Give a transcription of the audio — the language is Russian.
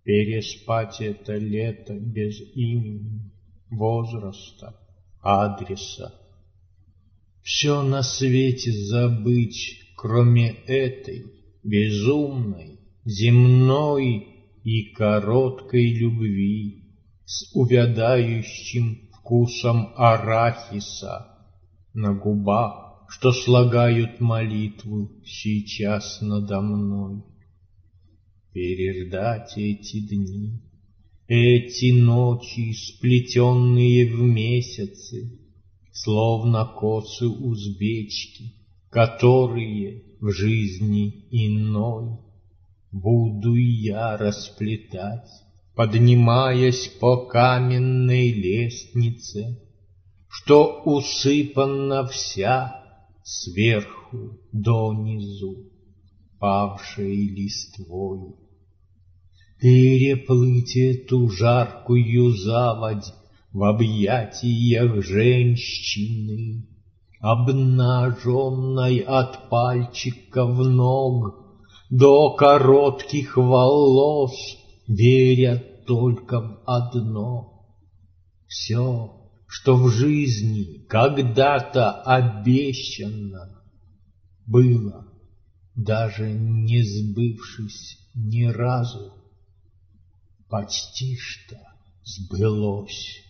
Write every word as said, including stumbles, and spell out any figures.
Переспать это лето без имени, возраста, адреса. Все на свете забыть, кроме этой безумной, земной и короткой любви с увядающим вкусом арахиса на губах, что слагают молитву сейчас надо мной. Переждать эти дни, эти ночи, сплетенные в месяцы, словно косы узбечки, которые в жизни иной буду я расплетать, поднимаясь по каменной лестнице, что усыпана вся сверху донизу павшей листвой. Переплыть эту жаркую заводь в объятиях женщины, обнаженной от пальчиков ног до коротких волос, веря только в одно: все, что в жизни когда-то обещано, было, даже не сбывшись ни разу, почти что сбылось.